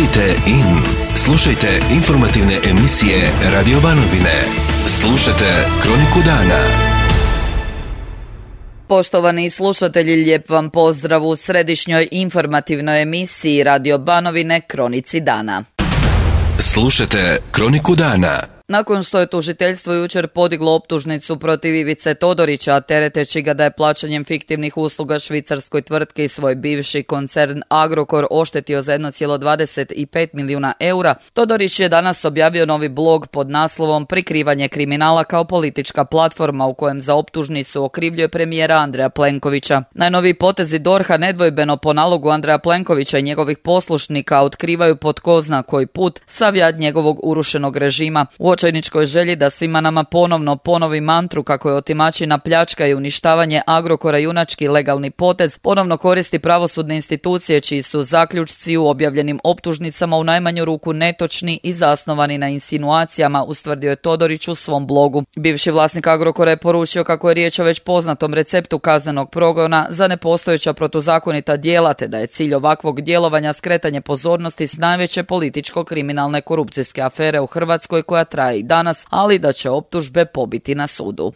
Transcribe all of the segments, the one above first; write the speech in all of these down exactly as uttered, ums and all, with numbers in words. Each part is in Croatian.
Budite in. Slušajte informativne emisije Radio Banovine. Slušajte Kroniku dana. Poštovani slušatelji, lijep vam pozdrav u središnjoj informativnoj emisiji Radio Banovine Kronici dana. Slušajte Kroniku dana. Nakon što je tužiteljstvo jučer podiglo optužnicu protiv Ivice Todorića, tereteći ga da je plaćanjem fiktivnih usluga švicarskoj tvrtki svoj bivši koncern Agrokor oštetio za jedan zarez dvadeset pet milijuna eura, Todorić je danas objavio novi blog pod naslovom Prikrivanje kriminala kao politička platforma, u kojem za optužnicu okrivljuje premijera Andreja Plenkovića. Najnoviji potezi D O R H-a nedvojbeno po nalogu Andreja Plenkovića i njegovih poslušnika otkrivaju po tko zna koji put sav jad njegovog urušenog režima. U očajničkoj želji da svima nama ponovno ponovi mantru kako je otimačina, pljačka i uništavanje Agrokora junački legalni potez, ponovno koristi pravosudne institucije čiji su zaključci u objavljenim optužnicama u najmanju ruku netočni i zasnovani na insinuacijama, ustvrdio je Todorić u svom blogu. Bivši vlasnik Agrokora je poručio kako je riječ o već poznatom receptu kaznenog progona za nepostojeća protuzakonita djela, te da je cilj ovakvog djelovanja skretanje pozornosti s najveće političko-kriminalne korupcijske afere u Hrvatskoj koja traje i danas, ali da će optužbe pobiti na sudu.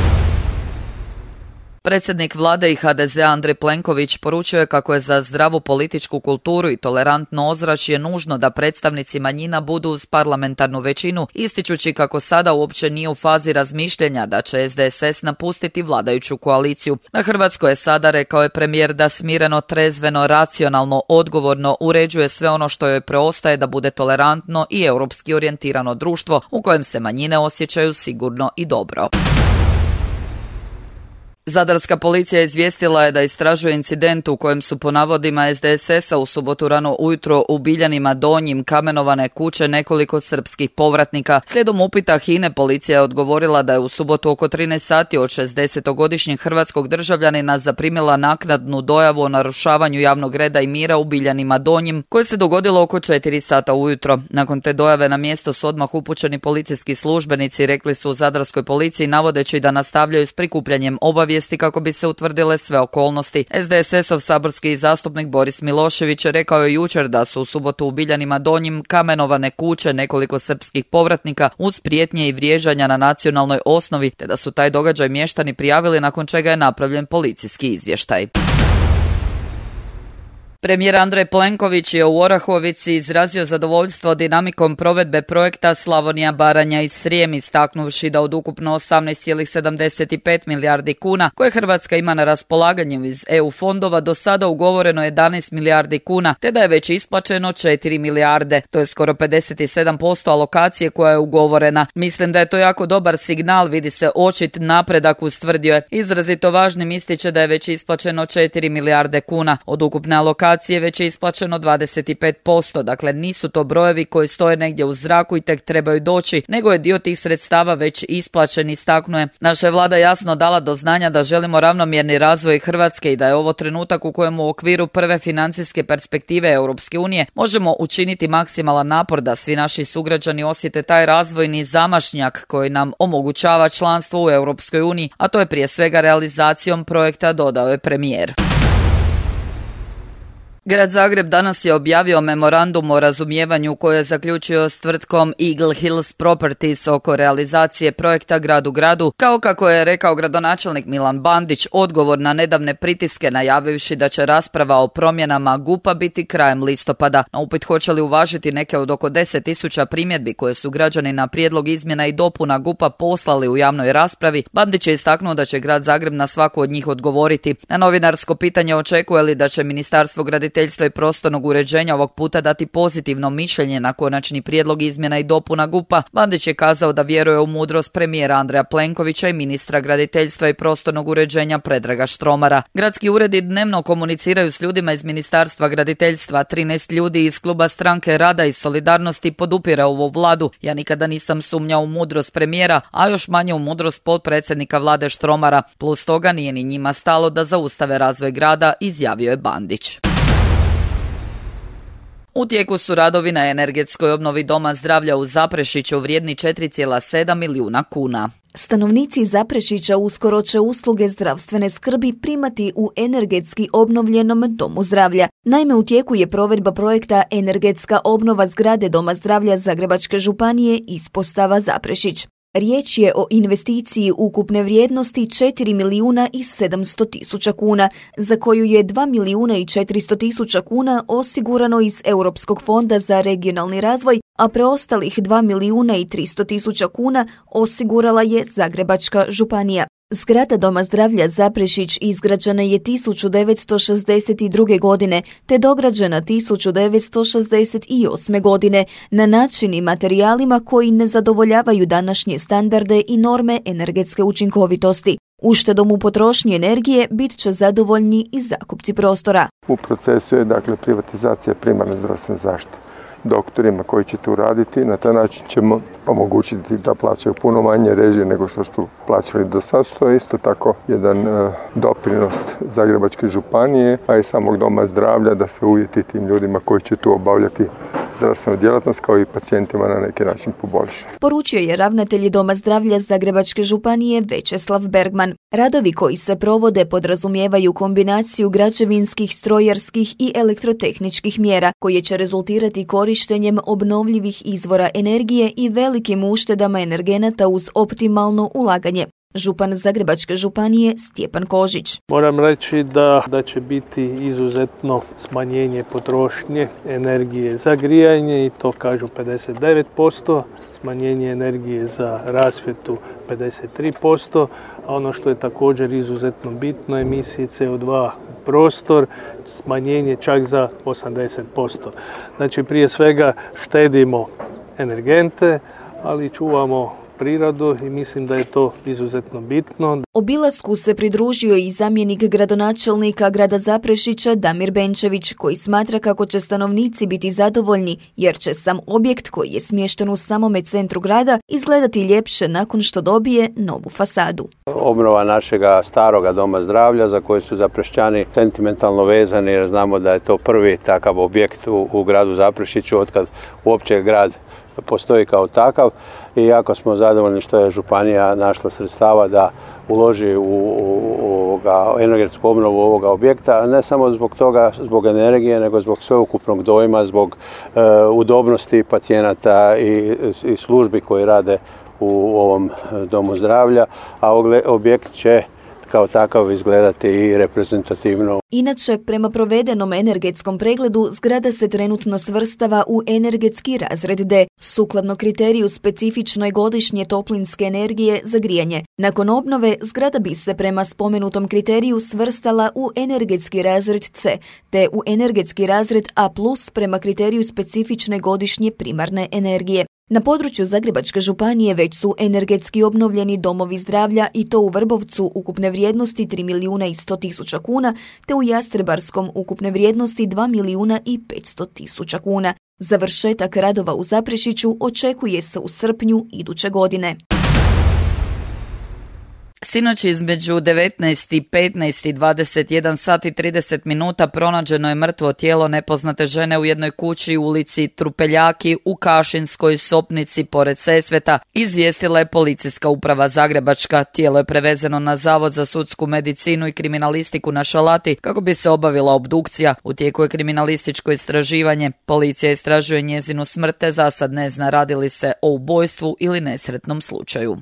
Predsjednik vlade i ha de ze Andrej Plenković poručio je kako je za zdravu političku kulturu i tolerantno ozračje nužno da predstavnici manjina budu uz parlamentarnu većinu, ističući kako sada uopće nije u fazi razmišljanja da će es de es es napustiti vladajuću koaliciju. Na Hrvatskoj je sada, rekao je premijer, da smireno, trezveno, racionalno, odgovorno uređuje sve ono što joj preostaje da bude tolerantno i europski orijentirano društvo u kojem se manjine osjećaju sigurno i dobro. Zadarska policija izvijestila je da istražuje incident u kojem su po navodima es de es es-a u subotu rano ujutro u Biljanima Donjim kamenovane kuće nekoliko srpskih povratnika. Slijedom upita ha i en e policija je odgovorila da je u subotu oko trinaest sati od šezdesetogodišnjeg hrvatskog državljanina zaprimila naknadnu dojavu o narušavanju javnog reda i mira u Biljanima Donjim, koje se dogodilo oko četiri sata ujutro. Nakon te dojave na mjesto su odmah upućeni policijski službenici, rekli su u zadarskoj policiji, navodeći da nastavljaju s prikupljanjem obavijesti kako bi se utvrdile sve okolnosti. es de es es-ov saborski zastupnik Boris Milošević rekao je jučer da su u subotu u Biljanima Donjim kamenovane kuće nekoliko srpskih povratnika uz prijetnje i vrijeđanja na nacionalnoj osnovi, te da su taj događaj mještani prijavili, nakon čega je napravljen policijski izvještaj. Premijer Andrej Plenković je u Orahovici izrazio zadovoljstvo dinamikom provedbe projekta Slavonija, Baranja i Srijem, istaknuvši da od ukupno osamnaest zarez sedamdeset pet milijardi kuna koje Hrvatska ima na raspolaganju iz e u fondova do sada ugovoreno jedanaest milijardi kuna, te da je već isplaćeno četiri milijarde. To je skoro pedeset sedam posto alokacije koja je ugovorena. Mislim da je to jako dobar signal, vidi se očit napredak, ustvrdio je. Izrazito važnim ističe da je već isplaćeno četiri milijarde kuna. Od ukupne alokacije već je isplaćeno dvadeset pet posto, dakle nisu to brojevi koji stoje negdje u zraku i tek trebaju doći, nego je dio tih sredstava već isplaćen, istaknuje. Naša je vlada jasno dala do znanja da želimo ravnomjerni razvoj Hrvatske i da je ovo trenutak u kojem u okviru prve financijske perspektive Europske unije možemo učiniti maksimalan napor da svi naši sugrađani osjete taj razvojni zamašnjak koji nam omogućava članstvo u Europskoj uniji, a to je prije svega realizacijom projekta, dodao je premijer. Grad Zagreb danas je objavio memorandum o razumijevanju koje je zaključio s tvrtkom Eagle Hills Properties oko realizacije projekta Grad u gradu, kao kako je rekao gradonačelnik Milan Bandić, odgovor na nedavne pritiske najavivši da će rasprava o promjenama G U P-a biti krajem listopada. Na upit hoće li uvažiti neke od oko deset tisuća primjedbi koje su građani na prijedlog izmjena i dopuna G U P-a poslali u javnoj raspravi, Bandić je istaknuo da će Grad Zagreb na svaku od njih odgovoriti. Na novinarsko pitanje očekuje li da će Ministarstvo graditeljstva i prostornog uređenja ovog puta dati pozitivno mišljenje na konačni prijedlog izmjena i dopuna G U P-a, Bandić je kazao da vjeruje u mudrost premijera Andreja Plenkovića i ministra graditeljstva i prostornog uređenja Predraga Štromara. Gradski uredi dnevno komuniciraju s ljudima iz Ministarstva graditeljstva. trinaest ljudi iz kluba Stranke rada i solidarnosti podupire ovu vladu. Ja nikada nisam sumnjao u mudrost premijera, a još manje u mudrost potpredsjednika vlade Štromara. Plus toga nije ni njima stalo da zaustave razvoj grada, izjavio je Bandić. U tijeku su radovi na energetskoj obnovi Doma zdravlja u Zaprešiću vrijedni četiri zarez sedam milijuna kuna. Stanovnici Zaprešića uskoro će usluge zdravstvene skrbi primati u energetski obnovljenom domu zdravlja. Naime, u tijeku je provedba projekta Energetska obnova zgrade Doma zdravlja Zagrebačke županije ispostava Zaprešić. Riječ je o investiciji ukupne vrijednosti četiri milijuna i sedamsto tisuća kuna, za koju je dva milijuna i četiristo tisuća kuna osigurano iz Europskog fonda za regionalni razvoj, a preostalih dva milijuna i tristo tisuća kuna osigurala je Zagrebačka županija. Zgrada Doma zdravlja Zaprešić izgrađena je tisuću devetsto šezdeset druge. godine te dograđena tisuću devetsto šezdeset osme. godine na način i materijalima koji ne zadovoljavaju današnje standarde i norme energetske učinkovitosti. Uštedom u potrošnji energije bit će zadovoljni i zakupci prostora. U procesu je dakle privatizacija primarne zdravstvene zaštite. Doktorima koji će tu raditi, na taj način ćemo omogućiti da plaćaju puno manje režije nego što su plaćali do sad, što je isto tako jedan uh, doprinos Zagrebačke županije, a i samog Doma zdravlja da se uvjeti tim ljudima koji će tu obavljati zdravstvenu djelatnost kao i pacijentima na neki način poboljša. Poručio je ravnatelj Doma zdravlja Zagrebačke županije Večeslav Bergman. Radovi koji se provode podrazumijevaju kombinaciju građevinskih, strojarskih i elektrotehničkih mjera koje će rezultirati korištenjem obnovljivih izvora energije i velikim uštedama energenata uz optimalno ulaganje. Župan Zagrebačke županije Stjepan Kožić. Moram reći da, da će biti izuzetno smanjenje potrošnje energije za grijanje i to kažu pedeset devet posto, smanjenje energije za rasvjetu pedeset tri posto, a ono što je također izuzetno bitno, emisije C O dva u prostor, smanjenje čak za osamdeset posto. Znači prije svega štedimo energente, ali čuvamo prirodu i mislim da je to izuzetno bitno. Obilasku se pridružio i zamjenik gradonačelnika grada Zaprešića Damir Benčević, koji smatra kako će stanovnici biti zadovoljni jer će sam objekt koji je smješten u samome centru grada izgledati ljepše nakon što dobije novu fasadu. Obnova našega staroga Doma zdravlja za koji su Zaprešćani sentimentalno vezani jer znamo da je to prvi takav objekt u, u gradu Zaprešiću otkad uopće grad postoji kao takav i jako smo zadovoljni što je županija našla sredstava da uloži u, u, u ovoga, energetsku obnovu ovoga objekta, ne samo zbog toga, zbog energije, nego zbog sveukupnog dojma, zbog e, udobnosti pacijenata i, i službi koji rade u ovom domu zdravlja, a objekt će kao takav izgledati i reprezentativno. Inače, prema provedenom energetskom pregledu, zgrada se trenutno svrstava u energetski razred D, sukladno kriteriju specifične godišnje toplinske energije za grijanje. Nakon obnove, zgrada bi se prema spomenutom kriteriju svrstala u energetski razred C, te u energetski razred A plus prema kriteriju specifične godišnje primarne energije. Na području Zagrebačke županije već su energetski obnovljeni domovi zdravlja i to u Vrbovcu ukupne vrijednosti tri milijuna i sto tisuća kuna, te u Jastrebarskom ukupne vrijednosti dva milijuna i petsto tisuća kuna. Završetak radova u Zaprešiću očekuje se u srpnju iduće godine. Sinoć između devetnaest i petnaest i dvadeset jedan sat i trideset minuta pronađeno je mrtvo tijelo nepoznate žene u jednoj kući u ulici Trupeljaki u Kašinskoj Sopnici pored Sesveta, izvijestila je policijska uprava Zagrebačka. Tijelo je prevezeno na Zavod za sudsku medicinu i kriminalistiku na Šalati kako bi se obavila obdukcija. U tijeku je kriminalističko istraživanje. Policija istražuje njezinu smrt te za sad ne zna radi li se o ubojstvu ili nesretnom slučaju.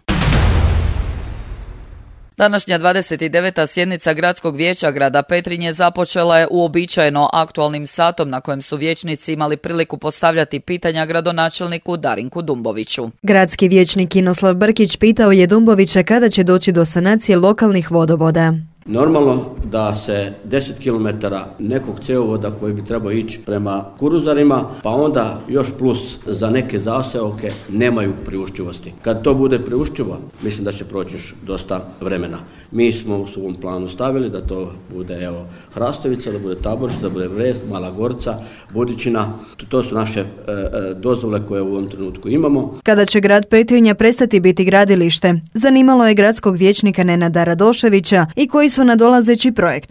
Današnja dvadeset deveta sjednica Gradskog vijeća grada Petrinje započela je uobičajeno aktualnim satom na kojem su vijećnici imali priliku postavljati pitanja gradonačelniku Darinku Dumboviću. Gradski vijećnik Inoslav Brkić pitao je Dumbovića kada će doći do sanacije lokalnih vodovoda. Normalno da se deset kilometara nekog cjevovoda koji bi trebao ići prema Kuruzarima, pa onda još plus za neke zaseoke nemaju priuštivosti. Kad to bude priuštivo, mislim da će proći još dosta vremena. Mi smo u svom planu stavili da to bude evo Hrastovica, da bude Taborić, da bude Vrest, Mala Gorca, Budičina. To su naše e, e, dozvole koje u ovom trenutku imamo. Kada će grad Petrinja prestati biti gradilište, zanimalo je gradskog vijećnika Nenada Radoševića i koji su nadolazeći projekti.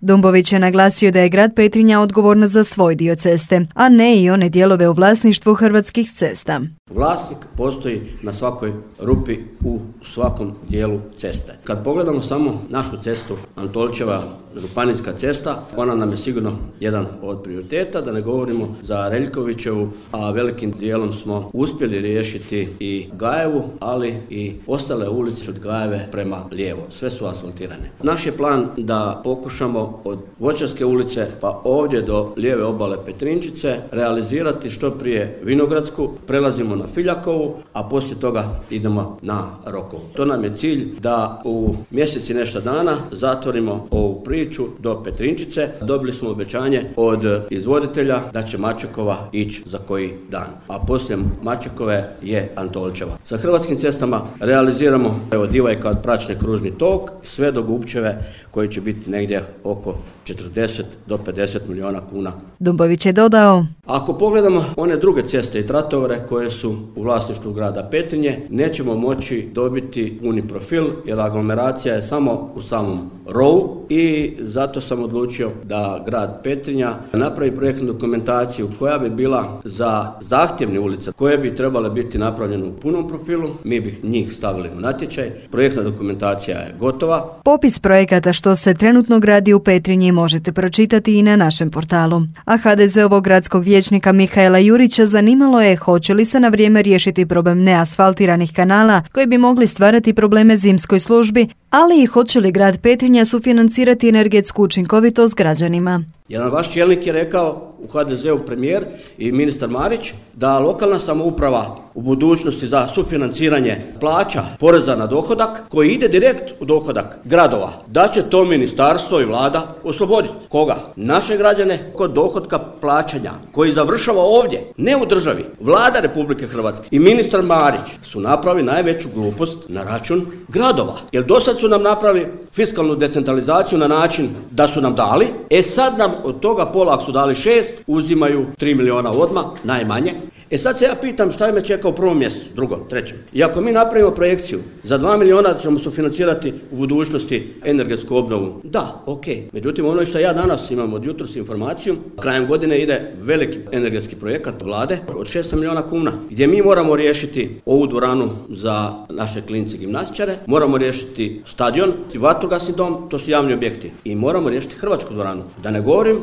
Dumbović je naglasio da je grad Petrinja odgovorna za svoj dio ceste, a ne i one dijelove u vlasništvu Hrvatskih cesta. Vlasnik postoji na svakoj rupi u svakom dijelu ceste. Kad pogledamo samo našu cestu, Antolčeva županijska cesta, ona nam je sigurno jedan od prioriteta, da ne govorimo za Reljkovićevu, a velikim dijelom smo uspjeli riješiti i Gajevu, ali i ostale ulice od Gajeve prema lijevo. Sve su asfaltirane. Naš je plan da pokušamo od Voćarske ulice pa ovdje do lijeve obale Petrinčice realizirati što prije Vinogradsku, prelazimo na Filjakovu, a poslije toga idemo na Rokovu. To nam je cilj da u mjesec i nešto dana zatvorimo ovu priču do Petrinčice. Dobili smo obećanje od izvoditelja da će Mačekova ići za koji dan, a poslije Mačekove je Antolčeva. Sa Hrvatskim cestama realiziramo od Divajka od Pračne kružni tok sve do Gubčeve koji će biti negdje oko četrdeset do pedeset milijuna kuna. Dumbović je dodao: Ako pogledamo one druge ceste i tratovare koje su u vlasništvu grada Petrinje, nećemo moći dobiti puni profil jer aglomeracija je samo u samom rovu i zato sam odlučio da grad Petrinja napravi projektnu dokumentaciju koja bi bila za zahtjevne ulice koje bi trebale biti napravljene u punom profilu. Mi bi njih stavili u natječaj. Projektna dokumentacija je gotova. Popis projekata što se trenutno gradi u Petrinji možete pročitati i na našem portalu. A ha de zeovog gradskog vijećnika Mihaela Jurića zanimalo je hoće li se na vrijeme riješiti problem neasfaltiranih kanala koji bi mogli stvarati probleme zimskoj službi, ali i hoće li grad Petrinja sufinancirati energetsku učinkovitost građanima. Jedan vaš čelnik je rekao u ha de zeu, premijer i ministar Marić, da lokalna samouprava u budućnosti za sufinanciranje plaća poreza na dohodak koji ide direkt u dohodak gradova, da će to ministarstvo i vlada osloboditi. Koga? Naše građane kod dohodka plaćanja koji završava ovdje, ne u državi. Vlada Republike Hrvatske i ministar Marić su napravili najveću glupost na račun gradova. Jer do sad su nam napravili fiskalnu decentralizaciju na način da su nam dali, e sad nam od toga pola, ako su dali šest, uzimaju tri milijuna odmah, najmanje. E sad se ja pitam šta me čeka u prvom mjesecu, drugom, trećem. I ako mi napravimo projekciju, za dva milijuna ćemo sufinancirati u budućnosti energetsku obnovu. Da, ok. Međutim, ono što ja danas imam od jutros informaciju, krajem godine ide veliki energetski projekat vlade od šesto milijuna kuna, gdje mi moramo riješiti ovu dvoranu za naše klince gimnastičare, moramo riješiti stadion, vatrogasni dom, to su javni objekti. I moramo riješiti hrvatsku dvoranu. Da ne govorim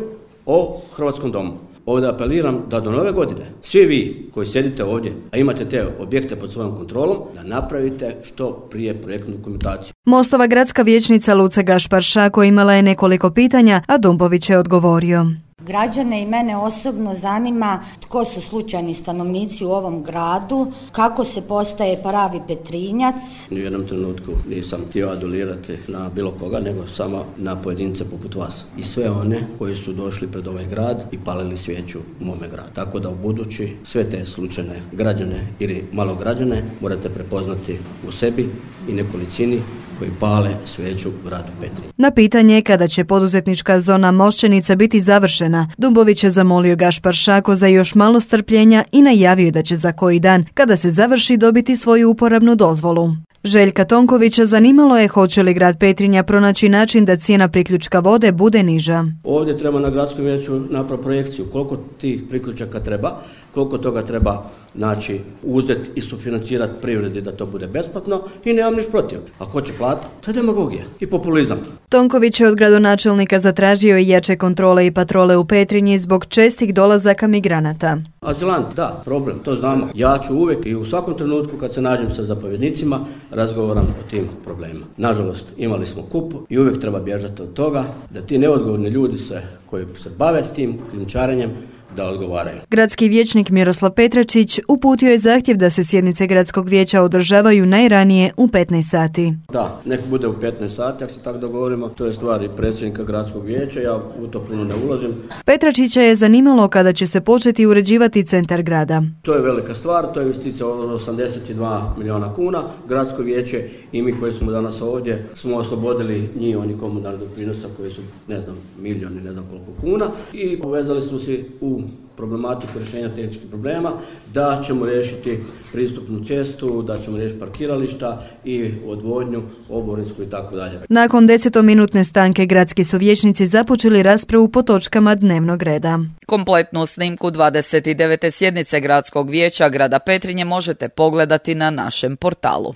o hrvatskom domu. Ovdje apeliram da do nove godine svi vi koji sjedite ovdje, a imate te objekte pod svojom kontrolom, da napravite što prije projektnu dokumentaciju. Mostova gradska vijećnica Luca Gašpar-Šako imala je nekoliko pitanja, a Dumbović je odgovorio. Građane i mene osobno zanima tko su slučajni stanovnici u ovom gradu, kako se postaje pravi Petrinjac. U jednom trenutku nisam htio adulirati na bilo koga, nego samo na pojedince poput vas. I sve one koji su došli pred ovaj grad i palili svijeću u mome gradu. Tako da u budući sve te slučajne građane ili malograđane morate prepoznati u sebi i nekolicini koji pale svijeću u gradu Petrinji. Na pitanje kada će poduzetnička zona Mošćenica biti završena, Dumbović je zamolio Gašpar-Šako za još malo strpljenja i najavio da će za koji dan, kada se završi, dobiti svoju uporabnu dozvolu. Željka Tonkovića zanimalo je hoće li grad Petrinja pronaći način da cijena priključka vode bude niža. Ovdje treba na gradskom vijeću napraviti projekciju koliko tih priključaka treba, koliko toga treba znači uzeti i sufinancirati privredi da to bude besplatno i nemam niš protiv. Ako hoće platiti, to je demagogija i populizam. Tonković je od gradonačelnika zatražio i jače kontrole i patrole u Petrinji zbog čestih dolazaka migranata. Azilant, da, problem, to znamo. Ja ću uvijek i u svakom trenutku kad se nađem sa zapovjednicima razgovaram o tim problemima. Nažalost, imali smo kupu i uvijek treba bježati od toga da ti neodgovorni ljudi se, koji se bave s tim krijumčarenjem da odgovaraju. Gradski vijećnik Miroslav Petračić uputio je zahtjev da se sjednice gradskog vijeća održavaju najranije u petnaest sati. Da, nek bude u petnaest sati, ako se tako dogovorimo, to je stvar i predsjednika gradskog vijeća, ja u to puno ne ulazim. Petračića je zanimalo kada će se početi uređivati centar grada. To je velika stvar, to je investicija od osamdeset dva milijuna kuna, gradsko vijeće i mi koji smo danas ovdje smo oslobodili njih oni komunalni doprinosa koji su, ne znam, milijoni, ne znam koliko kuna i povezali smo se u problematiku rješenja tehničkih problema, da ćemo riješiti pristupnu cestu, da ćemo riješiti parkirališta i odvodnju, oborinsku i tako dalje. Nakon desetominutne stanke gradski su vijećnici započeli raspravu po točkama dnevnog reda. Kompletnu snimku dvadeset devete sjednice Gradskog vijeća grada Petrinje možete pogledati na našem portalu.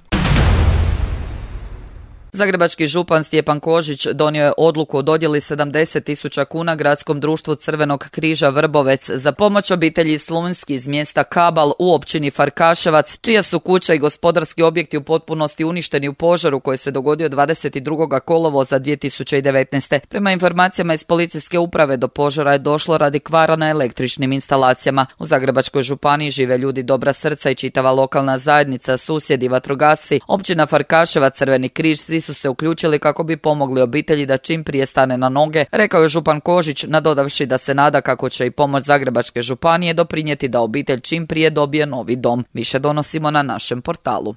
Zagrebački župan Stjepan Kožić donio je odluku o dodjeli sedamdeset tisuća kuna Gradskom društvu Crvenog križa Vrbovec za pomoć obitelji Slunjski iz mjesta Kabal u općini Farkaševac, čija su kuća i gospodarski objekti u potpunosti uništeni u požaru koji se dogodio dvadeset drugog kolovoza dvije tisuće devetnaeste. Prema informacijama iz policijske uprave do požara je došlo radi kvara na električnim instalacijama. U Zagrebačkoj županiji žive ljudi dobra srca i čitava lokalna zajednica, susjedi, vatrogasci, općina Farkaševac, Crveni križ, svi su se uključili kako bi pomogli obitelji da čim prije stane na noge, rekao je župan Kožić, nadodavši da se nada kako će i pomoć Zagrebačke županije doprinijeti da obitelj čim prije dobije novi dom. Više donosimo na našem portalu.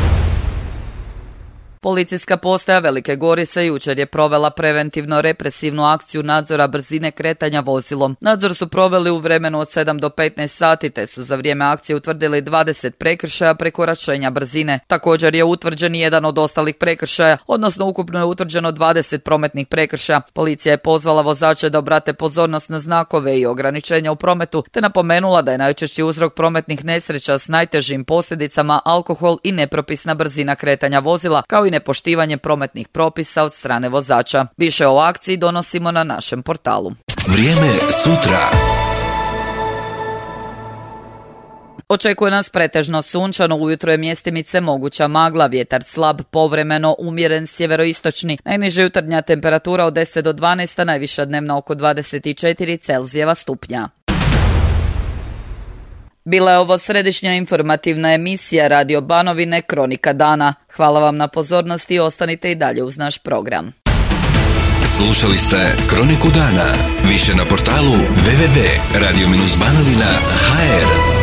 Policijska postaja Velike Gorice jučer je provela preventivno represivnu akciju nadzora brzine kretanja vozilom. Nadzor su proveli u vremenu od sedam do petnaest sati, te su za vrijeme akcije utvrdili dvadeset prekršaja prekoračenja brzine. Također je utvrđen jedan od ostalih prekršaja, odnosno ukupno je utvrđeno dvadeset prometnih prekršaja. Policija je pozvala vozače da obrate pozornost na znakove i ograničenja u prometu, te napomenula da je najčešći uzrok prometnih nesreća s najtežim posljedicama alkohol i nepropisna brzina kretanja vozila, kao i nepoštivanje prometnih propisa od strane vozača. Više o akciji donosimo na našem portalu. Vrijeme sutra. Očekuje nas pretežno sunčano, ujutro je mjestimice moguća magla, vjetar slab, povremeno umjeren sjeveroistočni. Najniža jutarnja temperatura od deset do dvanaest, a najviša dnevna oko dvadeset četiri Celzijeva stupnja. Bila je ovo središnja informativna emisija Radio Banovine Kronika dana. Hvala vam na pozornosti i ostanite i dalje uz naš program. Slušali ste Kroniku dana. Više na portalu w w w tačka radio banovina tačka h r.